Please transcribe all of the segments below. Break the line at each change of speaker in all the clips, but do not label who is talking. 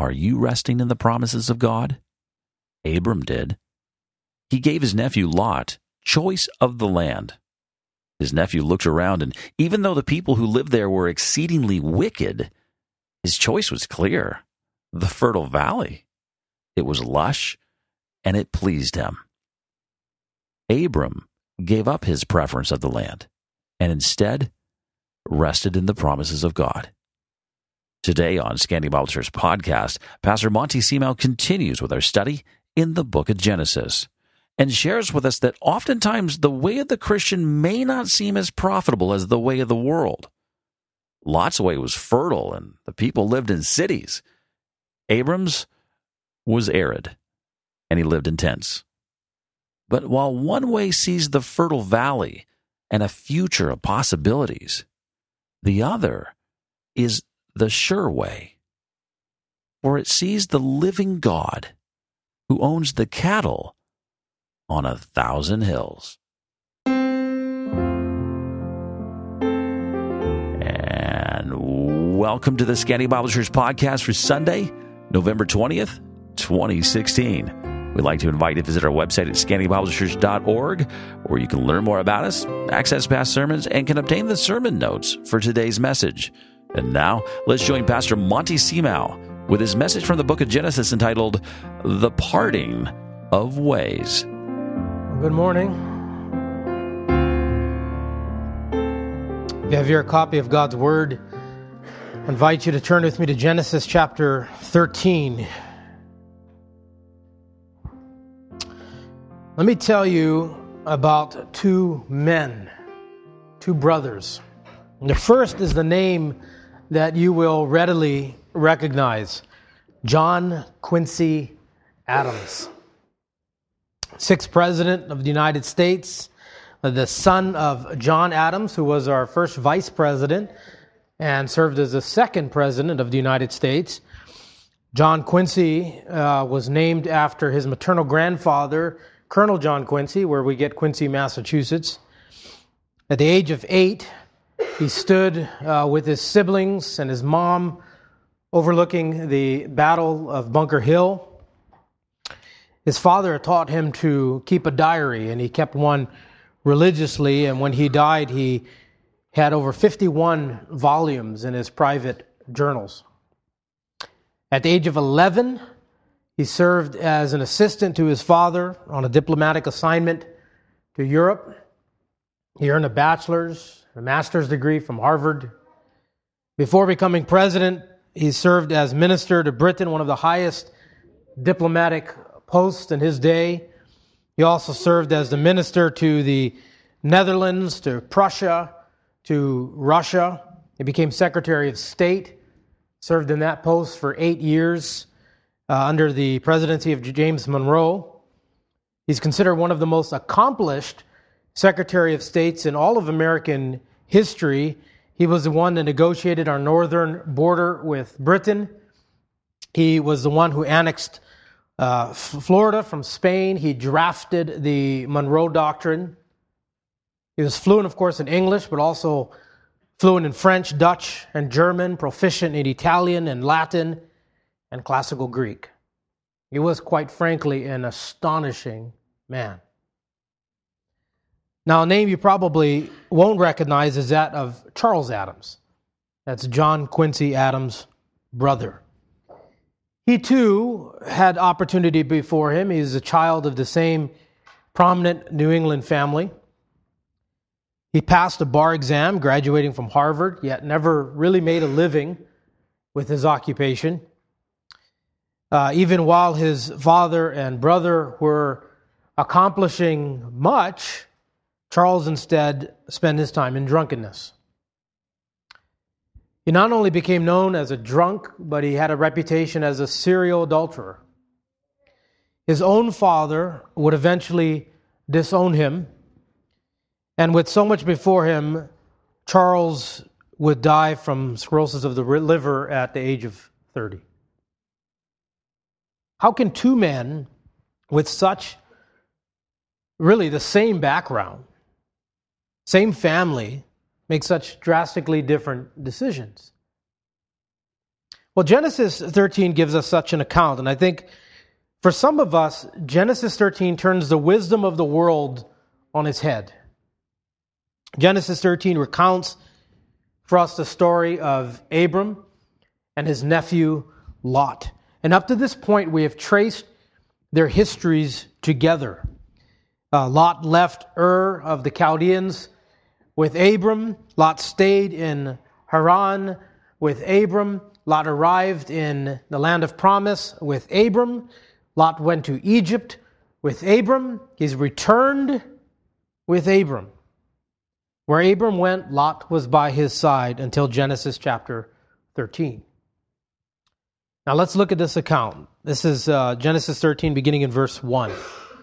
Are you resting in the promises of God? Abram did. He gave his nephew Lot choice of the land. His nephew looked around, and even though the people who lived there were exceedingly wicked, his choice was clear: the fertile valley. It was lush, and it pleased him. Abram gave up his preference of the land, and instead rested in the promises of God. Today on Scanty Bible Church Podcast, Pastor Monty Seamel continues with our study in the book of Genesis and shares with us that oftentimes the way of the Christian may not seem as profitable as the way of the world. Lot's way was fertile, and the people lived in cities. Abram's was arid, and he lived in tents. But while one way sees the fertile valley and a future of possibilities, the other is the sure way, for it sees the living God who owns the cattle on 1,000 hills. And welcome to the Scanty Bible Church Podcast for Sunday, November 20th, 2016. We'd like to invite you to visit our website at scantybiblechurch.org, where you can learn more about us, access past sermons, and can obtain the sermon notes for today's message. And now, let's join Pastor Monty Seamel with his message from the book of Genesis entitled, The Parting of Ways.
Good morning. If you have your copy of God's Word, I invite you to turn with me to Genesis chapter 13. Let me tell you about two men, two brothers. And the first is the name that you will readily recognize, John Quincy Adams. 6th President of the United States, the son of John Adams, who was our first Vice President and served as the second President of the United States. John Quincy was named after his maternal grandfather, Colonel John Quincy, where we get Quincy, Massachusetts. At the age of 8, he stood with his siblings and his mom overlooking the Battle of Bunker Hill. His father taught him to keep a diary, and he kept one religiously, and when he died, he had over 51 volumes in his private journals. At the age of 11, he served as an assistant to his father on a diplomatic assignment to Europe. He earned a bachelor's, a master's degree from Harvard. Before becoming president, he served as minister to Britain, one of the highest diplomatic posts in his day. He also served as the minister to the Netherlands, to Prussia, to Russia. He became Secretary of State, served in that post for 8 years under the presidency of James Monroe. He's considered one of the most accomplished Secretary of States in all of American history. He was the one that negotiated our northern border with Britain. He was the one who annexed Florida from Spain. He drafted the Monroe Doctrine. He was fluent, of course, in English, but also fluent in French, Dutch, and German, proficient in Italian and Latin and classical Greek. He was, quite frankly, an astonishing man. Now, a name you probably won't recognize is that of Charles Adams. That's John Quincy Adams' brother. He, too, had opportunity before him. He is a child of the same prominent New England family. He passed a bar exam, graduating from Harvard, yet never really made a living with his occupation. Even while his father and brother were accomplishing much, Charles instead spent his time in drunkenness. He not only became known as a drunk, but he had a reputation as a serial adulterer. His own father would eventually disown him, and with so much before him, Charles would die from cirrhosis of the liver at the age of 30. How can two men with such, really the same background, same family, make such drastically different decisions? Well, Genesis 13 gives us such an account, and I think for some of us, Genesis 13 turns the wisdom of the world on its head. Genesis 13 recounts for us the story of Abram and his nephew Lot. And up to this point, we have traced their histories together. Lot left Ur of the Chaldeans with Abram. Lot stayed in Haran with Abram. Lot arrived in the land of promise with Abram. Lot went to Egypt with Abram. He's returned with Abram. Where Abram went, Lot was by his side until Genesis chapter 13. Now let's look at this account. This is Genesis 13, beginning in verse 1.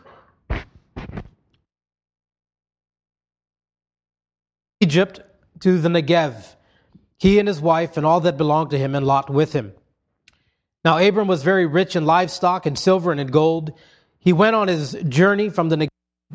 Egypt to the Negev, he and his wife and all that belonged to him, and Lot with him. Now Abram was very rich in livestock and silver and in gold. He went on his journey from the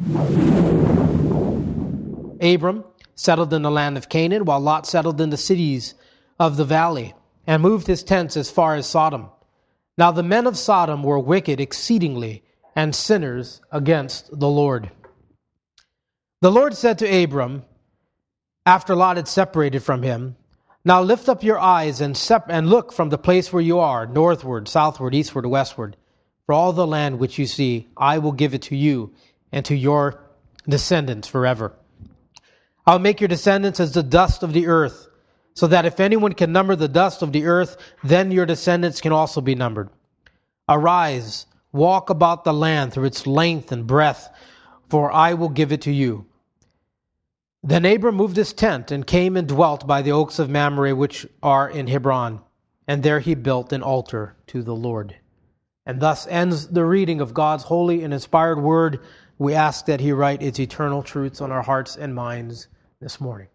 Negev. Abram settled in the land of Canaan, while Lot settled in the cities of the valley, and moved his tents as far as Sodom. Now the men of Sodom were wicked exceedingly, and sinners against the Lord. The Lord said to Abram, after Lot had separated from him, now lift up your eyes and look from the place where you are, northward, southward, eastward, westward. For all the land which you see, I will give it to you and to your descendants forever. I'll make your descendants as the dust of the earth, so that if anyone can number the dust of the earth, then your descendants can also be numbered. Arise, walk about the land through its length and breadth, for I will give it to you. Then Abram moved his tent and came and dwelt by the oaks of Mamre, which are in Hebron. And there he built an altar to the Lord. And thus ends the reading of God's holy and inspired word. We ask that he write its eternal truths on our hearts and minds this morning.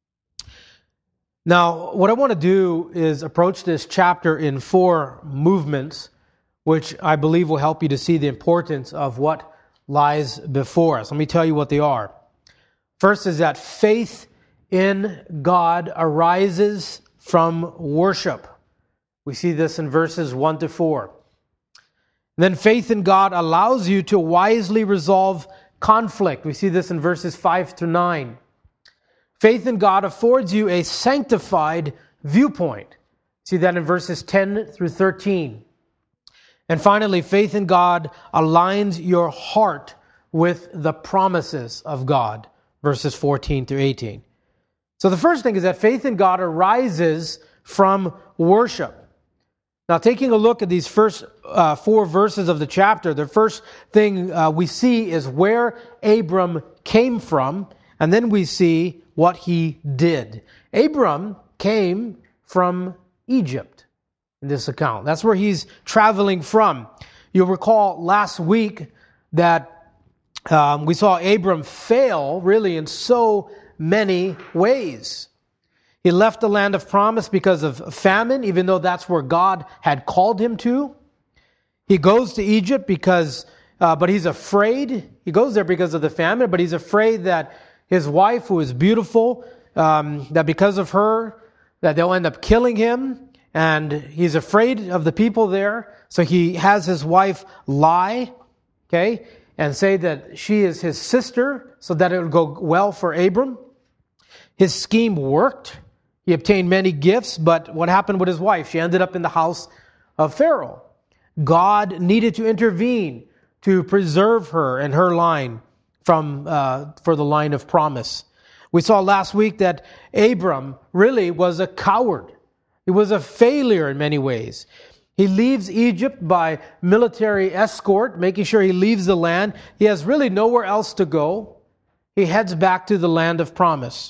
Now, what I want to do is approach this chapter in 4 movements, which I believe will help you to see the importance of what lies before us. Let me tell you what they are. First is that faith in God arises from worship. We see this in verses 1 to 4. Then faith in God allows you to wisely resolve conflict. We see this in verses 5 to 9. Faith in God affords you a sanctified viewpoint. See that in verses 10 through 13. And finally, faith in God aligns your heart with the promises of God. Verses 14 through 18. So the first thing is that faith in God arises from worship. Now, taking a look at these first 4 verses of the chapter, the first thing we see is where Abram came from, and then we see what he did. Abram came from Egypt in this account. That's where he's traveling from. You'll recall last week that we saw Abram fail really in so many ways. He left the land of promise because of famine, even though that's where God had called him to. He goes to Egypt but he's afraid. He goes there because of the famine, but he's afraid that his wife, who is beautiful, that because of her, that they'll end up killing him. And he's afraid of the people there. So he has his wife lie, and say that she is his sister so that it would go well for Abram. His scheme worked. He obtained many gifts, but what happened with his wife? She ended up in the house of Pharaoh. God needed to intervene to preserve her and her line for the line of promise. We saw last week that Abram really was a coward. He was a failure in many ways. He leaves Egypt by military escort, making sure he leaves the land. He has really nowhere else to go. He heads back to the land of promise.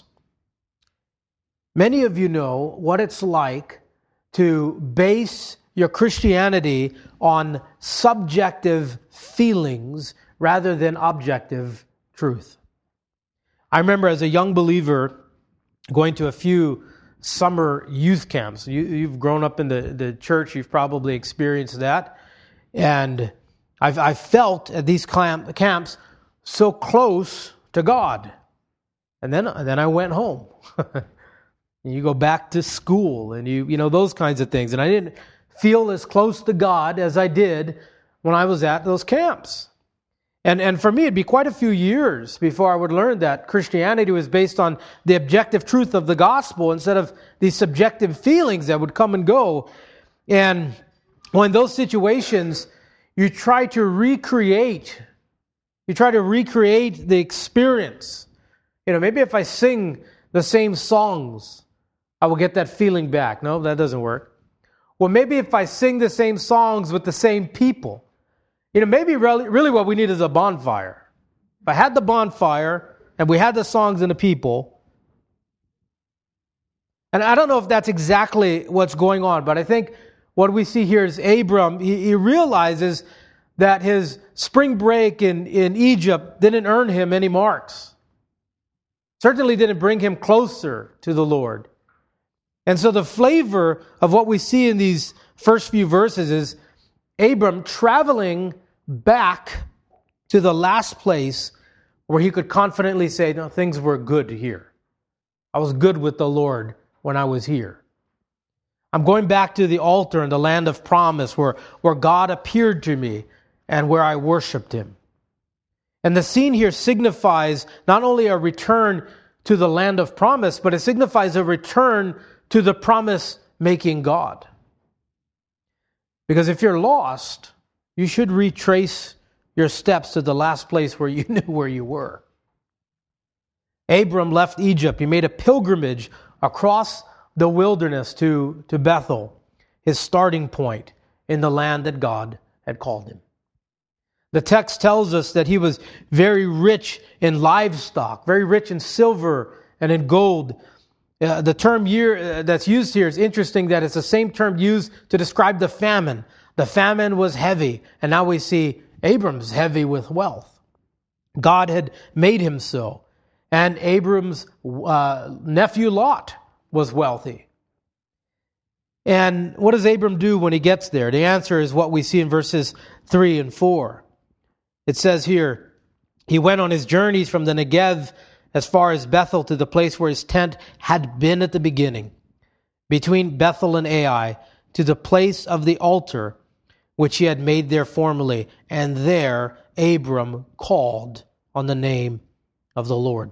Many of you know what it's like to base your Christianity on subjective feelings rather than objective truth. I remember as a young believer going to a few summer youth camps. You've grown up in the church, you've probably experienced that. And I felt at these camps so close to God. And then I went home. And you go back to school and you know, those kinds of things. And I didn't feel as close to God as I did when I was at those camps. And for me, it'd be quite a few years before I would learn that Christianity was based on the objective truth of the gospel instead of these subjective feelings that would come and go. And when those situations, you try to recreate the experience. You know, maybe if I sing the same songs, I will get that feeling back. No, that doesn't work. Well, maybe if I sing the same songs with the same people, you know, maybe really what we need is a bonfire. If I had the bonfire and we had the songs and the people, and I don't know if that's exactly what's going on, but I think what we see here is Abram, he realizes that his spring break in Egypt didn't earn him any marks. Certainly didn't bring him closer to the Lord. And so the flavor of what we see in these first few verses is Abram traveling back to the last place where he could confidently say, no, things were good here. I was good with the Lord when I was here. I'm going back to the altar in the land of promise where God appeared to me and where I worshiped Him. And the scene here signifies not only a return to the land of promise, but it signifies a return to the promise-making God. Because if you're lost, you should retrace your steps to the last place where you knew where you were. Abram left Egypt. He made a pilgrimage across the wilderness to Bethel, his starting point in the land that God had called him. The text tells us that he was very rich in livestock, very rich in silver and in gold. The term year that's used here is interesting that it's the same term used to describe the famine. The famine was heavy, and now we see Abram's heavy with wealth. God had made him so. And Abram's nephew Lot was wealthy. And what does Abram do when he gets there? The answer is what we see in verses 3 and 4. It says here, he went on his journeys from the Negev as far as Bethel to the place where his tent had been at the beginning, between Bethel and Ai, to the place of the altar which he had made there formerly. And there Abram called on the name of the Lord.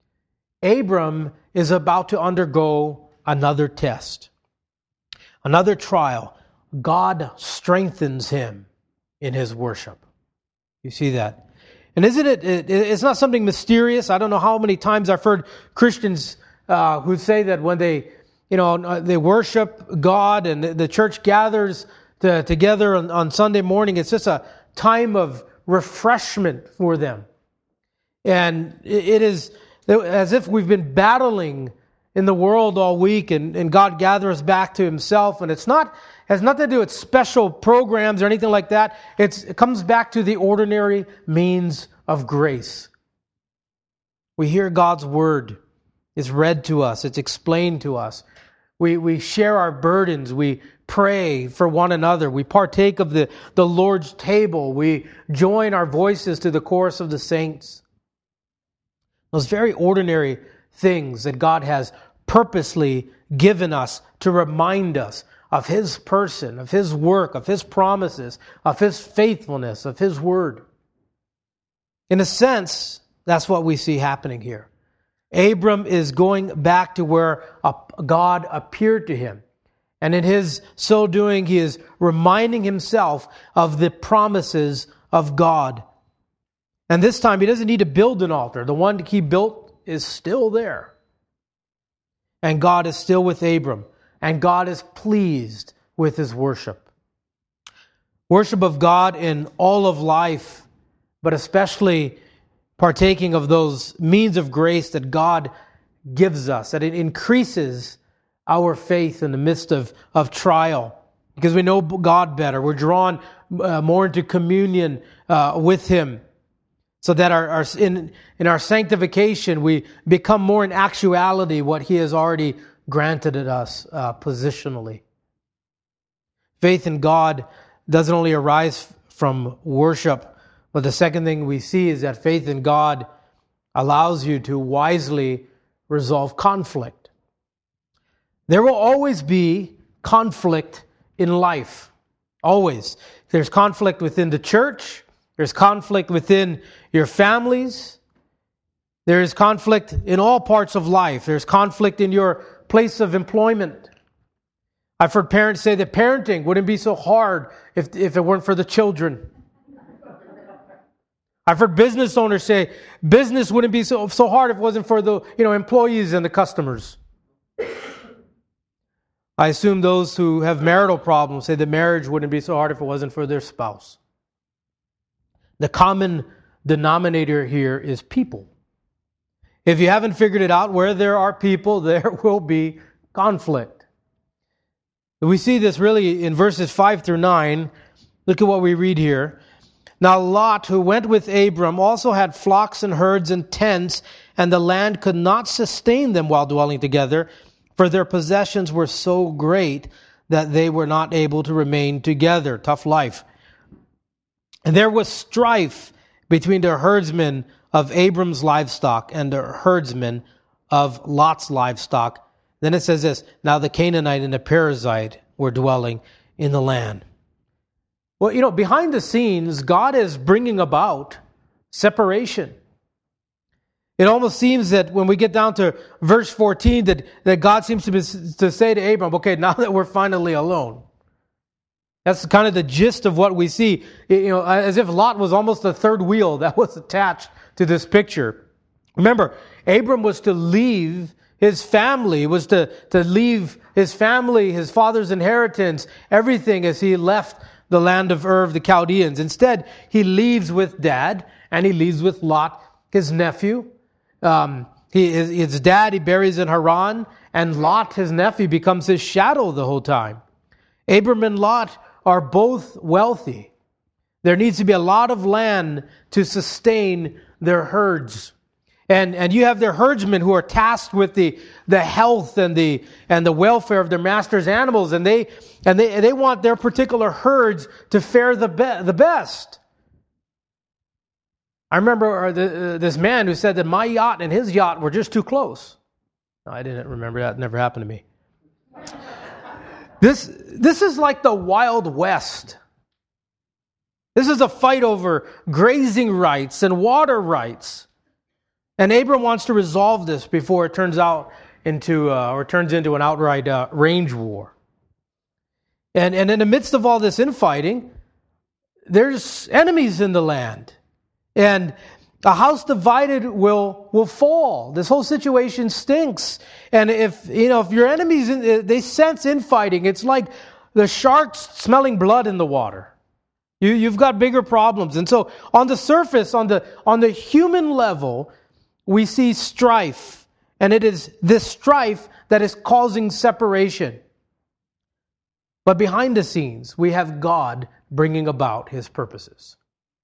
Abram is about to undergo another test, another trial. God strengthens him in his worship. You see that? And isn't it's not something mysterious. I don't know how many times I've heard Christians who say that when they worship God and the church gathers together on Sunday morning, it's just a time of refreshment for them. And it is as if we've been battling in the world all week, and God gathers back to Himself, and has nothing to do with special programs or anything like that. It comes back to the ordinary means of grace. We hear God's Word. It's read to us. It's explained to us. We share our burdens. We pray for one another. We partake of the Lord's table. We join our voices to the chorus of the saints. Those very ordinary things that God has purposely given us to remind us of His person, of His work, of His promises, of His faithfulness, of His word. In a sense, that's what we see happening here. Abram is going back to where God appeared to him. And in his so doing, he is reminding himself of the promises of God. And this time, he doesn't need to build an altar. The one he built is still there. And God is still with Abram. And God is pleased with his worship. Worship of God in all of life, but especially partaking of those means of grace that God gives us, that it increases our faith in the midst of trial, because we know God better. We're drawn more into communion with Him, so that in our sanctification we become more in actuality what He has already granted us positionally. Faith in God doesn't only arise from worship, but the second thing we see is that faith in God allows you to wisely resolve conflict. There will always be conflict in life. Always. There's conflict within the church. There's conflict within your families. There is conflict in all parts of life. There's conflict in your place of employment. I've heard parents say that parenting wouldn't be so hard if it weren't for the children. I've heard business owners say business wouldn't be so hard if it wasn't for the employees and the customers. I assume those who have marital problems say that marriage wouldn't be so hard if it wasn't for their spouse. The common denominator here is people. If you haven't figured it out, where there are people, there will be conflict. We see this really in verses 5 through 9. Look at what we read here. Now Lot, who went with Abram, also had flocks and herds and tents, and the land could not sustain them while dwelling together, for their possessions were so great that they were not able to remain together. Tough life. And there was strife between the herdsmen of Abram's livestock and the herdsmen of Lot's livestock. Then it says this, now the Canaanite and the Perizzite were dwelling in the land. Well, behind the scenes, God is bringing about separation. It almost seems that when we get down to verse 14, that God seems to say to Abram, okay, now that we're finally alone. That's kind of the gist of what we see. As if Lot was almost the third wheel that was attached to this picture. Remember, Abram was to leave his family, was to leave his family, his father's inheritance, everything as he left the land of Ur of the Chaldeans. Instead, he leaves with Dad, and he leaves with Lot, his nephew. His dad he buries in Haran, and Lot, his nephew, becomes his shadow the whole time. Abram and Lot are both wealthy. There needs to be a lot of land to sustain their herds. And you have their herdsmen who are tasked with the health and the welfare of their master's animals, and they want their particular herds to fare the best. I remember this man who said that my yacht and his yacht were just too close. No, I didn't remember that. It never happened to me. This is like the Wild West. This is a fight over grazing rights and water rights. And Abram wants to resolve this before it turns into an outright range war. And in the midst of all this infighting, there's enemies in the land. And a house divided will fall. This whole situation stinks. And if your enemies, they sense infighting, it's like the sharks smelling blood in the water. You've got bigger problems. And so on the surface, on the human level, we see strife, and it is this strife that is causing separation. But behind the scenes, we have God bringing about His purposes.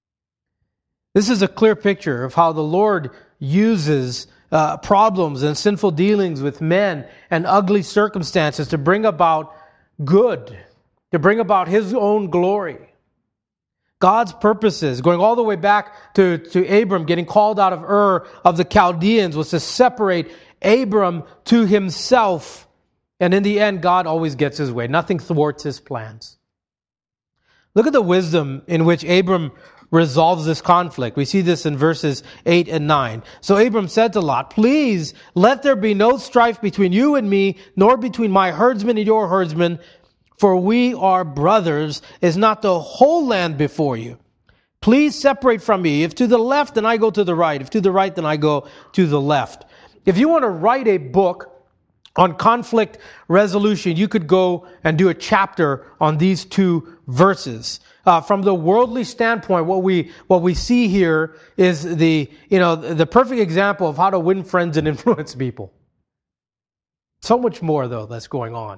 This is a clear picture of how the Lord uses problems and sinful dealings with men and ugly circumstances to bring about good, to bring about His own glory. God's purposes, going all the way back to Abram getting called out of Ur of the Chaldeans, was to separate Abram to himself. And in the end, God always gets His way. Nothing thwarts His plans. Look at the wisdom in which Abram resolves this conflict. We see this in verses 8 and 9. So Abram said to Lot, please let there be no strife between you and me, nor between my herdsmen and your herdsmen, for we are brothers. Is not the whole land before you? Please separate from me. If to the left, then I go to the right. If to the right, then I go to the left. If you want to write a book on conflict resolution, you could go and do a chapter on these two verses. From the worldly standpoint, what we see here is the perfect example of how to win friends and influence people. So much more, though, that's going on.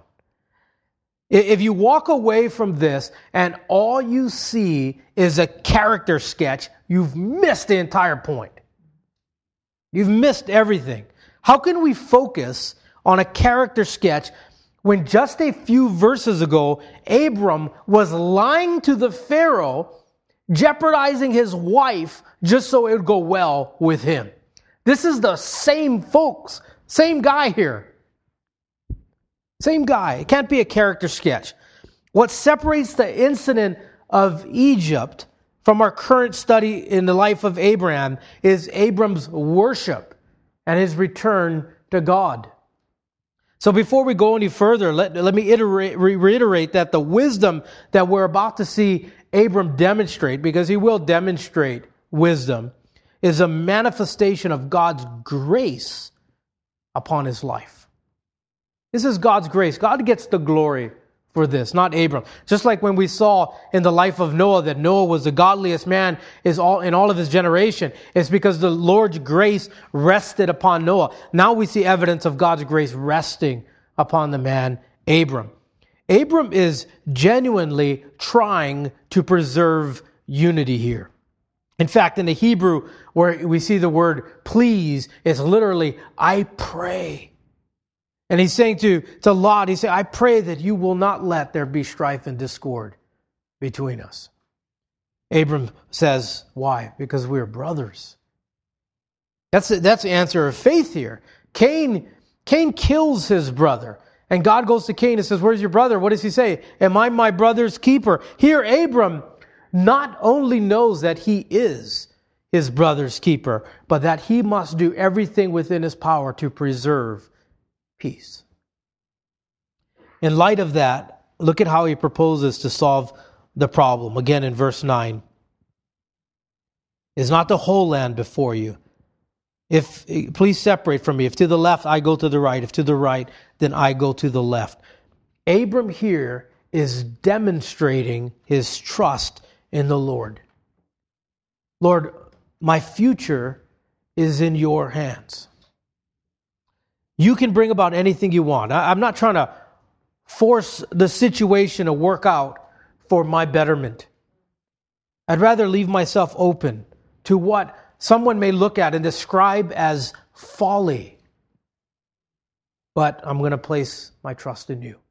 If you walk away from this and all you see is a character sketch, you've missed the entire point. You've missed everything. How can we focus on a character sketch when just a few verses ago, Abram was lying to the Pharaoh, jeopardizing his wife just so it would go well with him? This is the same folks, same guy here. Same guy. It can't be a character sketch. What separates the incident of Egypt from our current study in the life of Abraham is Abram's worship and his return to God. So before we go any further, let me reiterate that the wisdom that we're about to see Abram demonstrate, because he will demonstrate wisdom, is a manifestation of God's grace upon his life. This is God's grace. God gets the glory for this, not Abram. Just like when we saw in the life of Noah that Noah was the godliest man in all of his generation, it's because the Lord's grace rested upon Noah. Now we see evidence of God's grace resting upon the man Abram. Abram is genuinely trying to preserve unity here. In fact, in the Hebrew, where we see the word please, it's literally, I pray. And he's saying to Lot, he's saying, I pray that you will not let there be strife and discord between us. Abram says, why? Because we're brothers. That's the answer of faith here. Cain kills his brother. And God goes to Cain and says, where's your brother? What does he say? Am I my brother's keeper? Here, Abram not only knows that he is his brother's keeper, but that he must do everything within his power to preserve peace. In light of that, look at how he proposes to solve the problem. Again, in verse 9. Is not the whole land before you? Please separate from me. If to the left, I go to the right. If to the right, then I go to the left. Abram here is demonstrating his trust in the Lord. Lord, my future is in your hands. You can bring about anything you want. I'm not trying to force the situation to work out for my betterment. I'd rather leave myself open to what someone may look at and describe as folly. But I'm going to place my trust in you.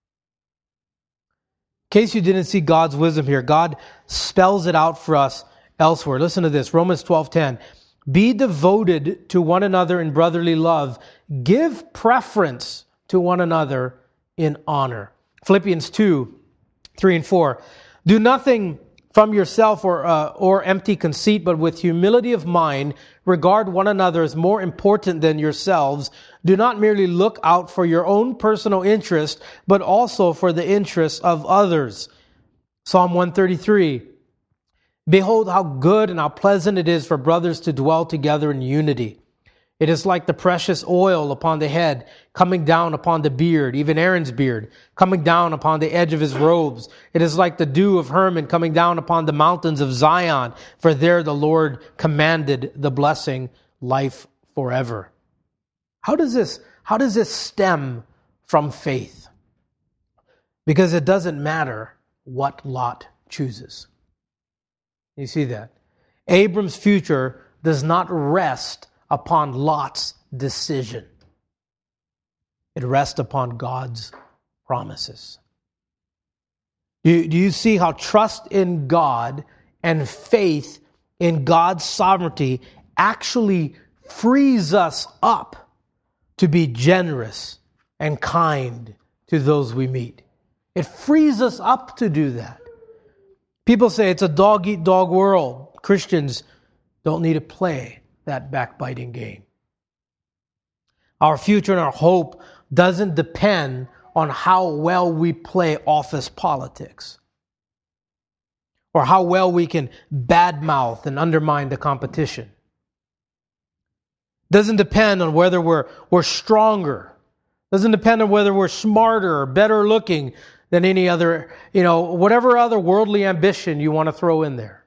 In case you didn't see God's wisdom here, God spells it out for us elsewhere. Listen to this, Romans 12:10. Be devoted to one another in brotherly love. Give preference to one another in honor. Philippians 2:3 and 4. Do nothing from yourself or empty conceit, but with humility of mind, regard one another as more important than yourselves. Do not merely look out for your own personal interest, but also for the interests of others. Psalm 133. Behold how good and how pleasant it is for brothers to dwell together in unity. It is like the precious oil upon the head, coming down upon the beard, even Aaron's beard, coming down upon the edge of his robes. It is like the dew of Hermon coming down upon the mountains of Zion, for there the Lord commanded the blessing, life forever. How does this stem from faith? Because it doesn't matter what Lot chooses. You see that? Abram's future does not rest upon Lot's decision. It rests upon God's promises. Do you see how trust in God and faith in God's sovereignty actually frees us up to be generous and kind to those we meet? It frees us up to do that. People say it's a dog-eat-dog world. Christians don't need to play that backbiting game. Our future and our hope doesn't depend on how well we play office politics or how well we can badmouth and undermine the competition. Doesn't depend on whether we're stronger. Doesn't depend on whether we're smarter or better looking than any other, whatever other worldly ambition you want to throw in there.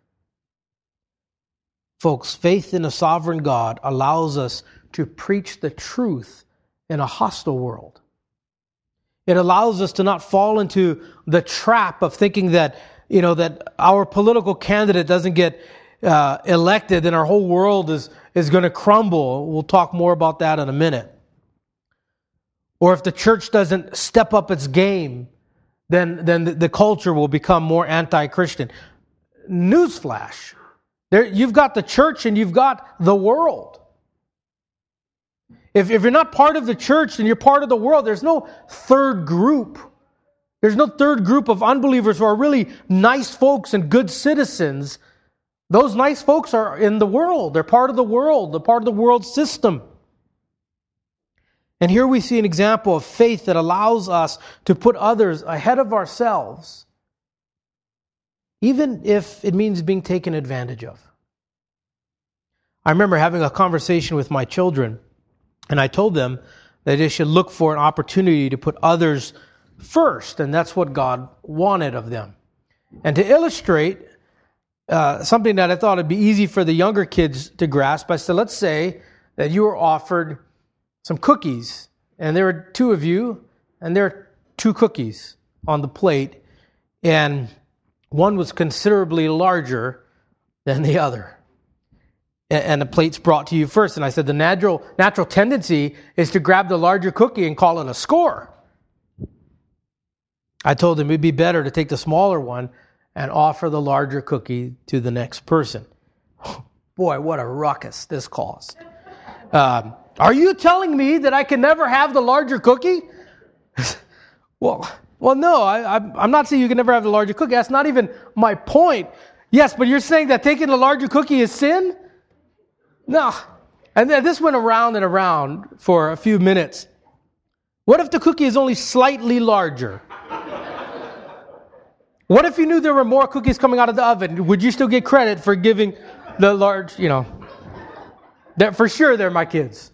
Folks, faith in a sovereign God allows us to preach the truth in a hostile world. It allows us to not fall into the trap of thinking that, that our political candidate doesn't get elected and our whole world is going to crumble. We'll talk more about that in a minute. Or if the church doesn't step up its game, then the culture will become more anti-Christian. Newsflash. You've got the church and you've got the world. If you're not part of the church, then you're part of the world. There's no third group. There's no third group of unbelievers who are really nice folks and good citizens. Those nice folks are in the world. They're part of the world. They're part of the world system. And here we see an example of faith that allows us to put others ahead of ourselves, even if it means being taken advantage of. I remember having a conversation with my children, and I told them that they should look for an opportunity to put others first, and that's what God wanted of them. And to illustrate something that I thought would be easy for the younger kids to grasp, I said, let's say that you were offered some cookies, and there were two of you, and there are two cookies on the plate, and one was considerably larger than the other. And the plate's brought to you first. And I said the natural tendency is to grab the larger cookie and call it a score. I told him it'd be better to take the smaller one and offer the larger cookie to the next person. Boy, what a ruckus this caused. Are you telling me that I can never have the larger cookie? Well, no, I'm not saying you can never have the larger cookie. That's not even my point. Yes, but you're saying that taking the larger cookie is sin? No. And then this went around and around for a few minutes. What if the cookie is only slightly larger? What if you knew there were more cookies coming out of the oven? Would you still get credit for giving the large, that for sure they're my kids.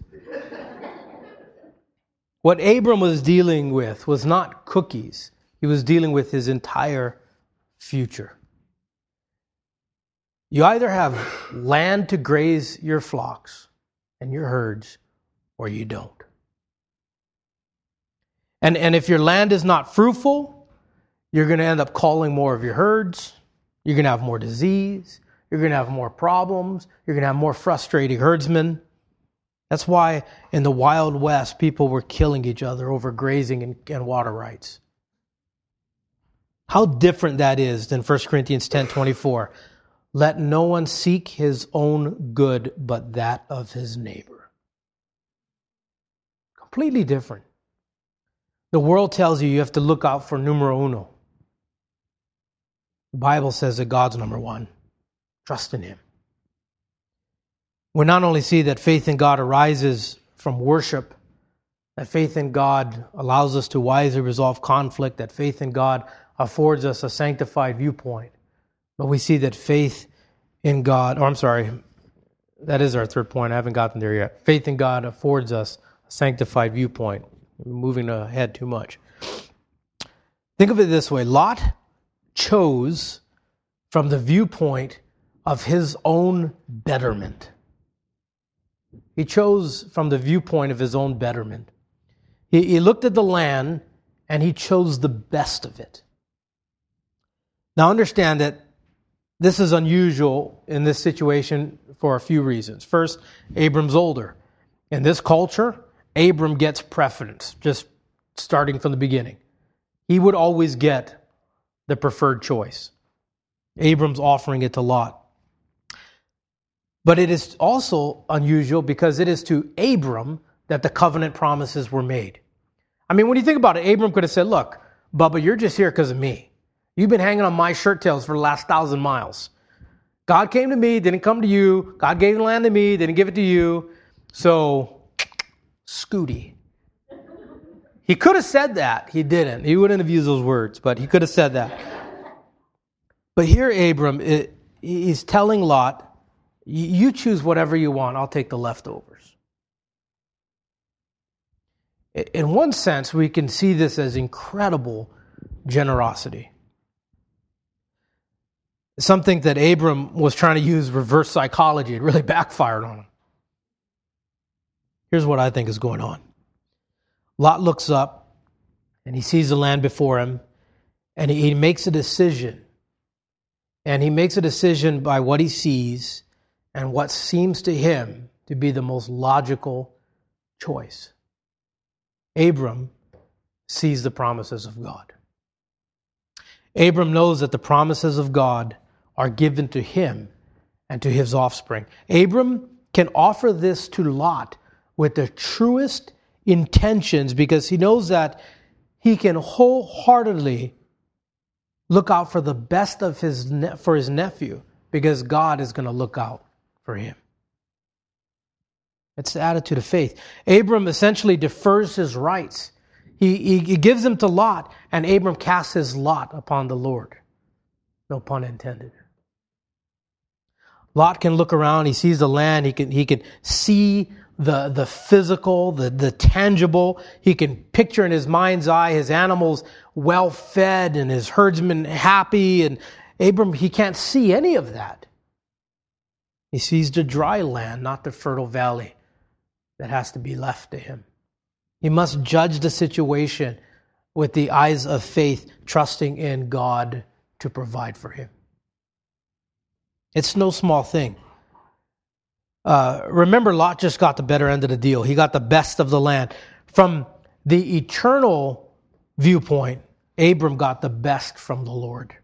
What Abram was dealing with was not cookies. He was dealing with his entire future. You either have land to graze your flocks and your herds, or you don't. And if your land is not fruitful, you're going to end up calling more of your herds. You're going to have more disease. You're going to have more problems. You're going to have more frustrated herdsmen. That's why in the Wild West, people were killing each other over grazing and water rights. How different that is than 1 Corinthians 10:24. Let no one seek his own good, but that of his neighbor. Completely different. The world tells you have to look out for numero uno. The Bible says that God's number one. Trust in Him. We not only see that faith in God arises from worship, that faith in God allows us to wisely resolve conflict, that faith in God affords us a sanctified viewpoint, but we see that faith in God, that is our third point. I haven't gotten there yet. Faith in God affords us a sanctified viewpoint. We're moving ahead too much. Think of it this way. Lot chose from the viewpoint of his own betterment. He chose from the viewpoint of his own betterment. He looked at the land and he chose the best of it. Now understand that this is unusual in this situation for a few reasons. First, Abram's older. In this culture, Abram gets preference, just starting from the beginning. He would always get the preferred choice. Abram's offering it to Lot. But it is also unusual because it is to Abram that the covenant promises were made. I mean, when you think about it, Abram could have said, look, Bubba, you're just here because of me. You've been hanging on my shirt tails for the last 1,000 miles. God came to me, didn't come to you. God gave the land to me, didn't give it to you. So, Scooty. He could have said that. He didn't. He wouldn't have used those words, but he could have said that. But here Abram, he's telling Lot, you choose whatever you want. I'll take the leftovers. In one sense, we can see this as incredible generosity. Something that Abram was trying to use reverse psychology. It really backfired on him. Here's what I think is going on. Lot looks up and he sees the land before him and he makes a decision. And he makes a decision by what he sees and what seems to him to be the most logical choice. Abram sees the promises of God. Abram knows that the promises of God are given to him and to his offspring. Abram can offer this to Lot with the truest intentions because he knows that he can wholeheartedly look out for the best of his nephew because God is going to look out for him. It's the attitude of faith. Abram essentially defers his rights. He gives them to Lot, and Abram casts his lot upon the Lord. No pun intended. Lot can look around, he sees the land, he can see the physical, the tangible. He can picture in his mind's eye his animals well fed and his herdsmen happy. And Abram, he can't see any of that. He sees the dry land, not the fertile valley that has to be left to him. He must judge the situation with the eyes of faith, trusting in God to provide for him. It's no small thing. Remember, Lot just got the better end of the deal. He got the best of the land. From the eternal viewpoint, Abram got the best from the Lord.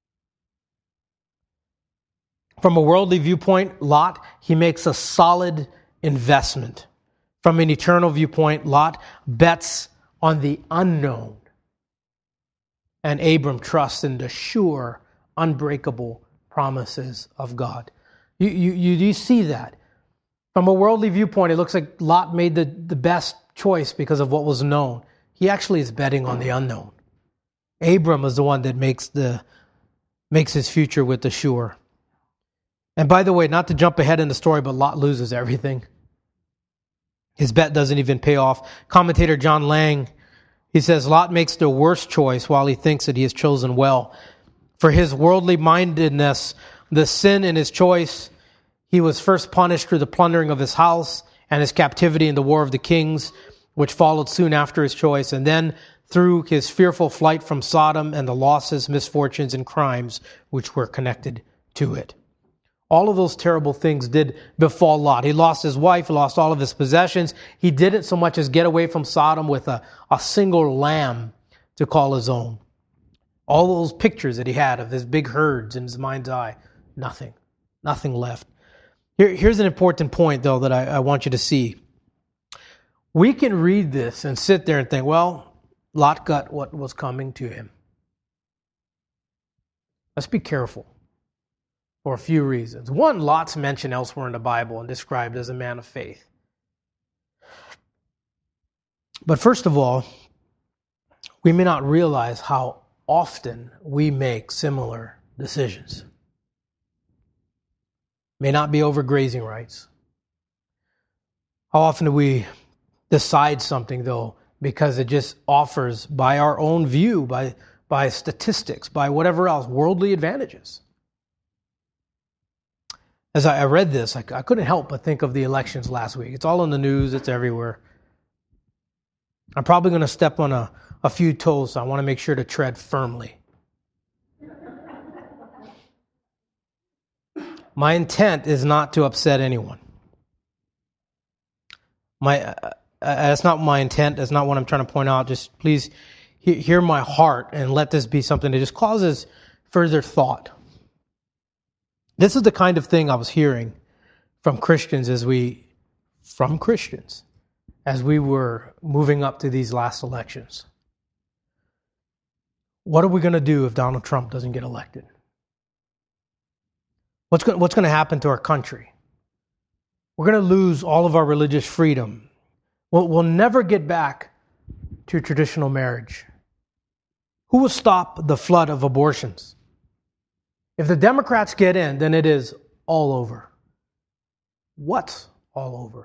From a worldly viewpoint, Lot, he makes a solid investment. From an eternal viewpoint, Lot bets on the unknown. And Abram trusts in the sure, unbreakable promises of God. You see that. From a worldly viewpoint, it looks like Lot made the best choice because of what was known. He actually is betting on the unknown. Abram is the one that makes his future with the sure. And by the way, not to jump ahead in the story, but Lot loses everything. His bet doesn't even pay off. Commentator John Lang, he says, Lot makes the worst choice while he thinks that he has chosen well. For his worldly mindedness, the sin in his choice, he was first punished through the plundering of his house and his captivity in the War of the Kings, which followed soon after his choice, and then through his fearful flight from Sodom and the losses, misfortunes, and crimes which were connected to it. All of those terrible things did befall Lot. He lost his wife, he lost all of his possessions. He didn't so much as get away from Sodom with a single lamb to call his own. All those pictures that he had of his big herds in his mind's eye, nothing left. Here's an important point, though, that I want you to see. We can read this and sit there and think, well, Lot got what was coming to him. Let's be careful for a few reasons. One, Lot's mentioned elsewhere in the Bible and described as a man of faith. But first of all, we may not realize how often we make similar decisions. May not be over grazing rights. How often do we decide something, though, because it just offers, by our own view, by statistics, by whatever else, worldly advantages? As I read this, I couldn't help but think of the elections last week. It's all in the news. It's everywhere. I'm probably going to step on a few toes, so I want to make sure to tread firmly. My intent is not to upset anyone. That's not my intent. That's not what I'm trying to point out. Just please hear my heart and let this be something that just causes further thought. This is the kind of thing I was hearing from Christians as we were moving up to these last elections. What are we going to do if Donald Trump doesn't get elected? What's going to happen to our country? We're going to lose all of our religious freedom. We'll never get back to traditional marriage. Who will stop the flood of abortions? If the Democrats get in, then it is all over. What's all over?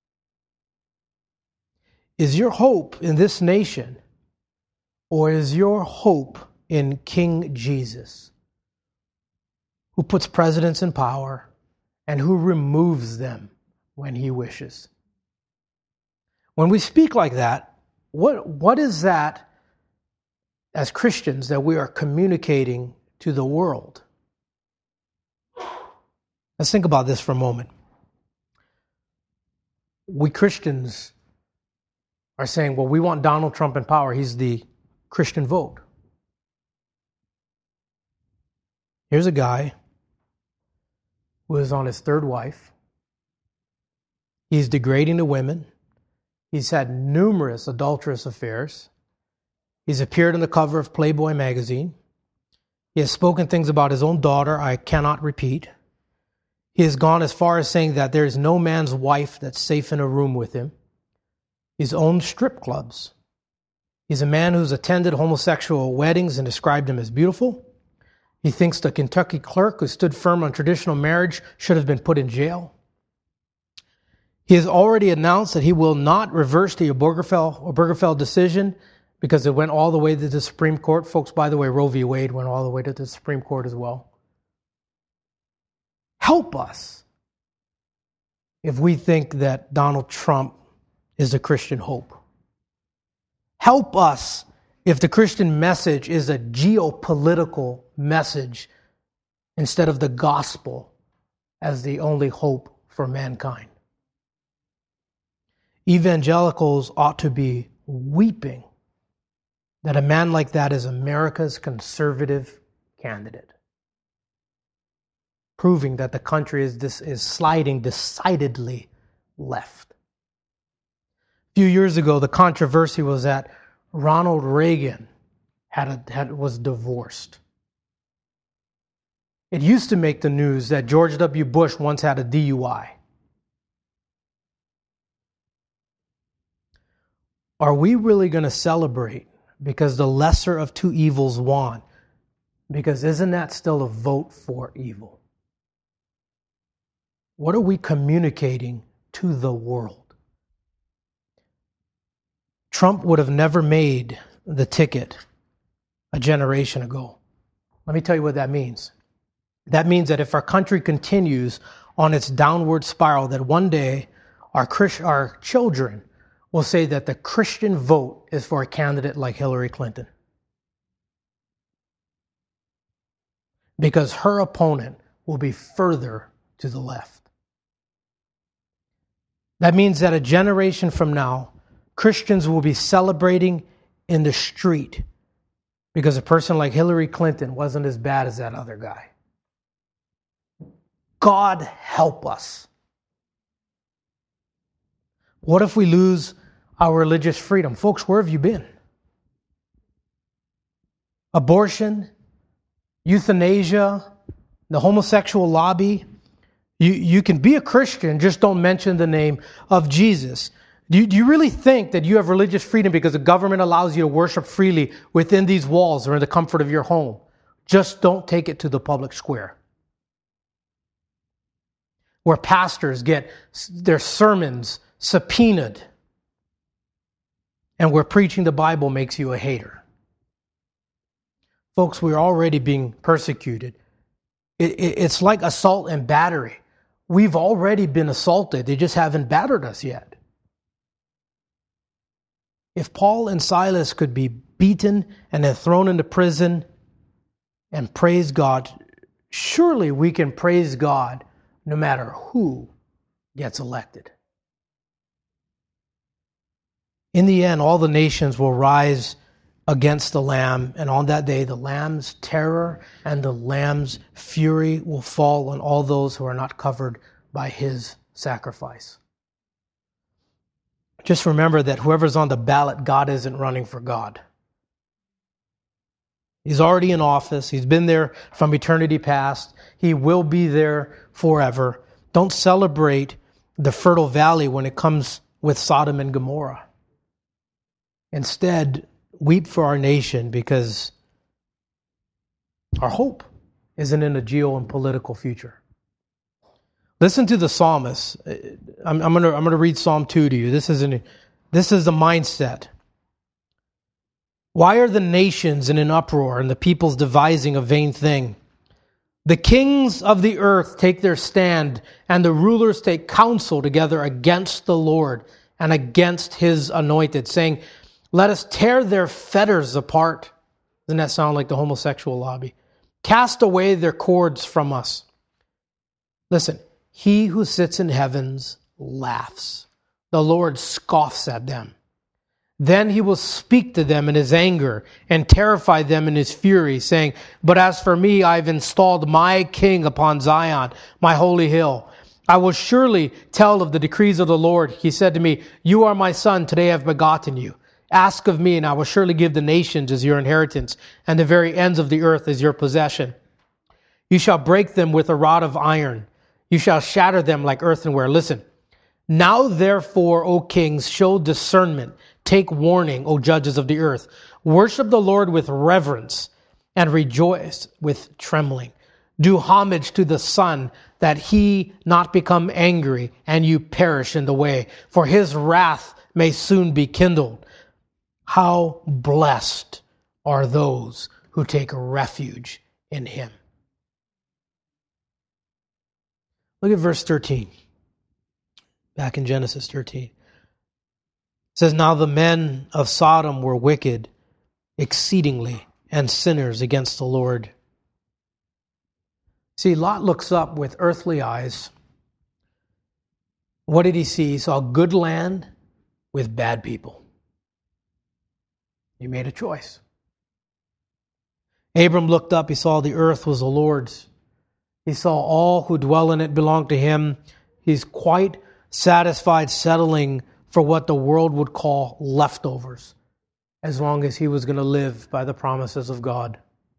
Is your hope in this nation, or is your hope in King Jesus, who puts presidents in power and who removes them when he wishes? When we speak like that, what is that as Christians that we are communicating to the world? Let's think about this for a moment. We Christians are saying, well, we want Donald Trump in power. He's the Christian vote. Here's a guy who is on his third wife. He's degrading the women. He's had numerous adulterous affairs. He's appeared on the cover of Playboy magazine. He has spoken things about his own daughter I cannot repeat. He has gone as far as saying that there is no man's wife that's safe in a room with him. He's owned strip clubs. He's a man who's attended homosexual weddings and described them as beautiful. He thinks the Kentucky clerk who stood firm on traditional marriage should have been put in jail. He has already announced that he will not reverse the Obergefell decision because it went all the way to the Supreme Court. Folks, by the way, Roe v. Wade went all the way to the Supreme Court as well. Help us if we think that Donald Trump is a Christian hope. Help us if the Christian message is a geopolitical message instead of the gospel as the only hope for mankind. Evangelicals ought to be weeping that a man like that is America's conservative candidate, proving that the country is sliding decidedly left. A few years ago, the controversy was that Ronald Reagan was divorced. It used to make the news that George W. Bush once had a DUI. Are we really going to celebrate because the lesser of two evils won? Because isn't that still a vote for evil? What are we communicating to the world? Trump would have never made the ticket a generation ago. Let me tell you what that means. That means that if our country continues on its downward spiral, that one day our children will say that the Christian vote is for a candidate like Hillary Clinton. Because her opponent will be further to the left. That means that a generation from now, Christians will be celebrating in the street because a person like Hillary Clinton wasn't as bad as that other guy. God help us. What if we lose our religious freedom? Folks, where have you been? Abortion, euthanasia, the homosexual lobby. You can be a Christian, just don't mention the name of Jesus. Do you really think that you have religious freedom because the government allows you to worship freely within these walls or in the comfort of your home? Just don't take it to the public square, where pastors get their sermons subpoenaed and where preaching the Bible makes you a hater. Folks, we're already being persecuted. It's like assault and battery. We've already been assaulted. They just haven't battered us yet. If Paul and Silas could be beaten and then thrown into prison and praise God, surely we can praise God no matter who gets elected. In the end, all the nations will rise against the Lamb, and on that day, the Lamb's terror and the Lamb's fury will fall on all those who are not covered by his sacrifice. Just remember that whoever's on the ballot, God isn't running for God. He's already in office. He's been there from eternity past. He will be there forever. Don't celebrate the fertile valley when it comes with Sodom and Gomorrah. Instead, weep for our nation because our hope isn't in a geo and political future. Listen to the psalmist. I'm going to read Psalm 2 to you. This is the mindset. Why are the nations in an uproar and the peoples devising a vain thing? The kings of the earth take their stand, and the rulers take counsel together against the Lord and against his anointed, saying, let us tear their fetters apart. Doesn't that sound like the homosexual lobby? Cast away their cords from us. Listen, he who sits in heavens laughs. The Lord scoffs at them. Then he will speak to them in his anger and terrify them in his fury, saying, but as for me, I've installed my king upon Zion, my holy hill. I will surely tell of the decrees of the Lord. He said to me, you are my son, today I have begotten you. Ask of me, and I will surely give the nations as your inheritance, and the very ends of the earth as your possession. You shall break them with a rod of iron. You shall shatter them like earthenware. Listen, now therefore, O kings, show discernment. Take warning, O judges of the earth. Worship the Lord with reverence, and rejoice with trembling. Do homage to the Son, that he not become angry, and you perish in the way, for his wrath may soon be kindled. How blessed are those who take refuge in him. Look at verse 13. Back in Genesis 13. It says, now the men of Sodom were wicked exceedingly, and sinners against the Lord. See, Lot looks up with earthly eyes. What did he see? He saw good land with bad people. He made a choice. Abram looked up. He saw the earth was the Lord's. He saw all who dwell in it belong to him. He's quite satisfied settling for what the world would call leftovers, as long as he was going to live by the promises of God.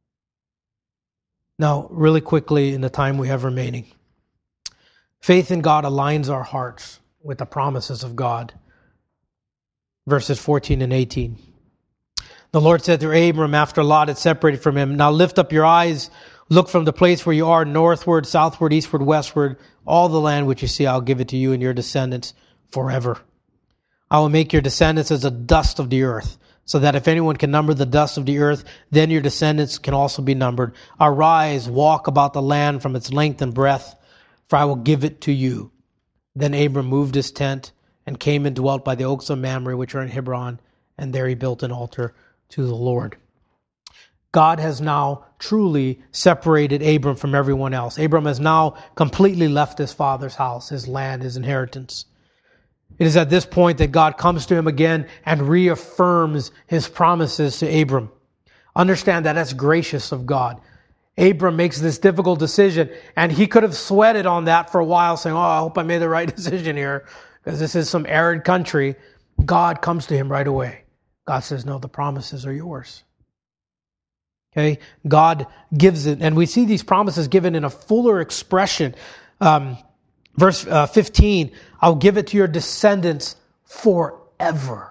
Now, really quickly in the time we have remaining, faith in God aligns our hearts with the promises of God. Verses 14 and 18. The Lord said to Abram after Lot had separated from him, now lift up your eyes, look from the place where you are northward, southward, eastward, westward. All the land which you see, I'll give it to you and your descendants forever. I will make your descendants as the dust of the earth, so that if anyone can number the dust of the earth, then your descendants can also be numbered. Arise, walk about the land from its length and breadth, for I will give it to you. Then Abram moved his tent and came and dwelt by the oaks of Mamre, which are in Hebron, and there he built an altar to the Lord. God has now truly separated Abram from everyone else. Abram has now completely left his father's house, his land, his inheritance. It is at this point that God comes to him again and reaffirms his promises to Abram. Understand that that's gracious of God. Abram makes this difficult decision, and he could have sweated on that for a while, saying, I hope I made the right decision here, because this is some arid country. God comes to him right away. God says, no, the promises are yours. Okay? God gives it, and we see these promises given in a fuller expression. Verse 15, I'll give it to your descendants forever.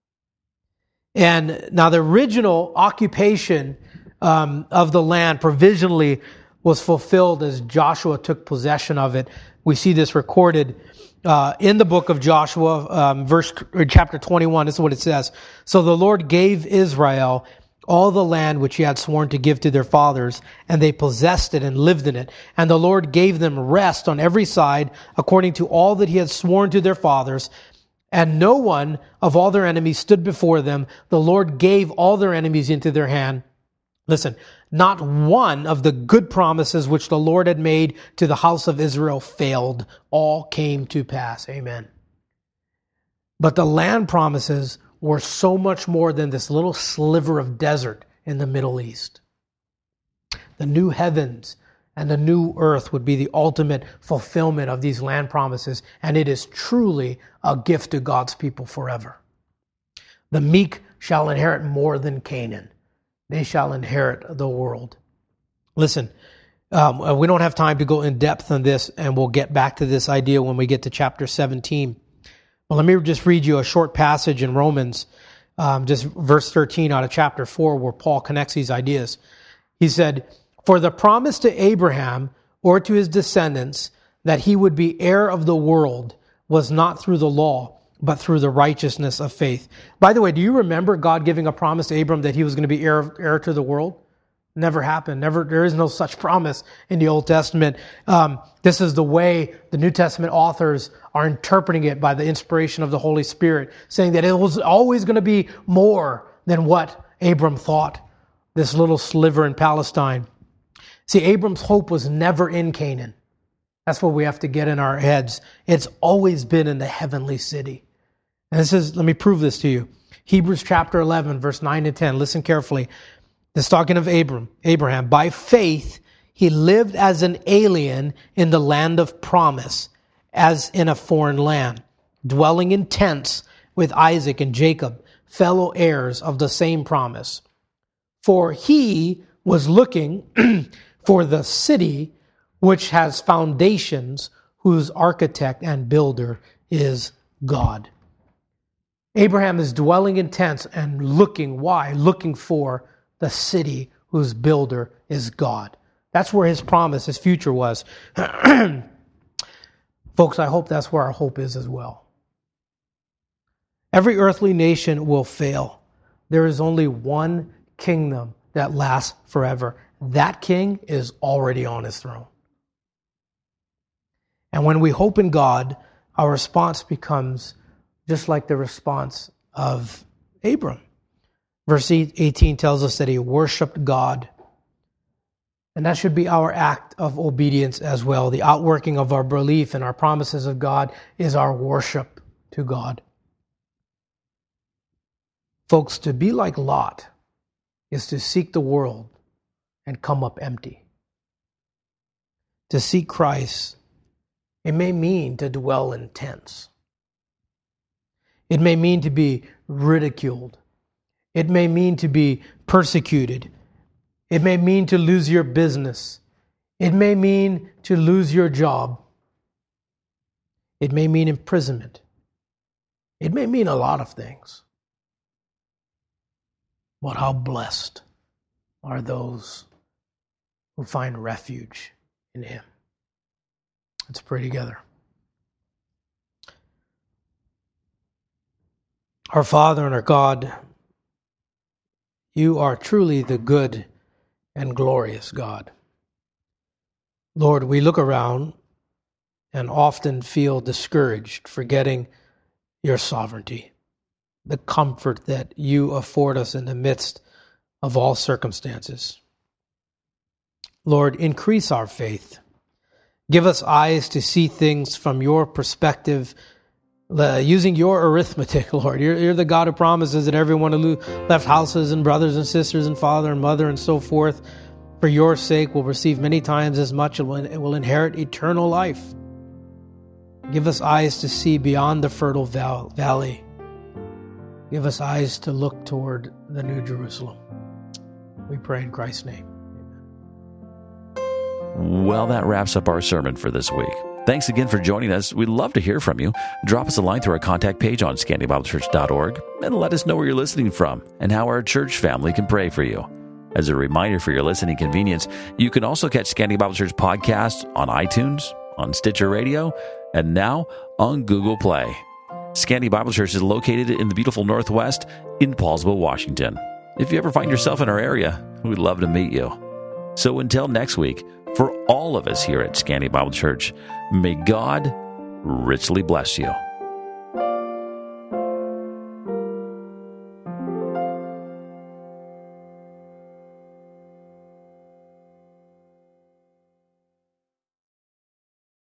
And now the original occupation of the land provisionally was fulfilled as Joshua took possession of it. We see this recorded in the book of Joshua, chapter 21. This is what it says. So the Lord gave Israel all the land which he had sworn to give to their fathers, and they possessed it and lived in it. And the Lord gave them rest on every side, according to all that he had sworn to their fathers. And no one of all their enemies stood before them. The Lord gave all their enemies into their hand. Listen, not one of the good promises which the Lord had made to the house of Israel failed. All came to pass. Amen. But the land promises were so much more than this little sliver of desert in the Middle East. The new heavens and the new earth would be the ultimate fulfillment of these land promises, and it is truly a gift to God's people forever. The meek shall inherit more than Canaan. They shall inherit the world. Listen, we don't have time to go in depth on this, and we'll get back to this idea when we get to chapter 17. Well, let me just read you a short passage in Romans, just verse 13 out of chapter 4, where Paul connects these ideas. He said, for the promise to Abraham or to his descendants that he would be heir of the world was not through the law, but through the righteousness of faith. By the way, do you remember God giving a promise to Abram that he was going to be heir to the world? Never happened. There is no such promise in the Old Testament. This is the way the New Testament authors are interpreting it by the inspiration of the Holy Spirit, saying that it was always going to be more than what Abram thought, this little sliver in Palestine. See, Abram's hope was never in Canaan. That's what we have to get in our heads. It's always been in the heavenly city. And let me prove this to you. Hebrews chapter 11, verse 9 and 10. Listen carefully. This talking of Abraham. By faith, he lived as an alien in the land of promise, as in a foreign land, dwelling in tents with Isaac and Jacob, fellow heirs of the same promise. For he was looking for the city which has foundations, whose architect and builder is God. Abraham is dwelling in tents and looking. Why? Looking for the city whose builder is God. That's where his promise, his future was. Folks, I hope that's where our hope is as well. Every earthly nation will fail. There is only one kingdom that lasts forever. That king is already on his throne. And when we hope in God, our response becomes just like the response of Abram. Verse 18 tells us that he worshiped God. And that should be our act of obedience as well. The outworking of our belief and our promises of God is our worship to God. Folks, to be like Lot is to seek the world and come up empty. To seek Christ, it may mean to dwell in tents. It may mean to be ridiculed. It may mean to be persecuted. It may mean to lose your business. It may mean to lose your job. It may mean imprisonment. It may mean a lot of things. But how blessed are those who find refuge in Him. Let's pray together. Our Father and our God, You are truly the good and glorious God. Lord, we look around and often feel discouraged, forgetting Your sovereignty, the comfort that You afford us in the midst of all circumstances. Lord, increase our faith. Give us eyes to see things from Your perspective, using Your arithmetic, Lord. You're the God who promises that everyone who left houses and brothers and sisters and father and mother and so forth, for Your sake will receive many times as much and will inherit eternal life. Give us eyes to see beyond the fertile valley. Give us eyes to look toward the New Jerusalem. We pray in Christ's name.
Well, that wraps up our sermon for this week. Thanks again for joining us. We'd love to hear from you. Drop us a line through our contact page on ScandyBibleChurch.org and let us know where you're listening from and how our church family can pray for you. As a reminder for your listening convenience, you can also catch Scandy Bible Church podcasts on iTunes, on Stitcher Radio, and now on Google Play. Scandy Bible Church is located in the beautiful Northwest in Paulsville, Washington. If you ever find yourself in our area, we'd love to meet you. So until next week, for all of us here at Scandy Bible Church, may God richly bless you.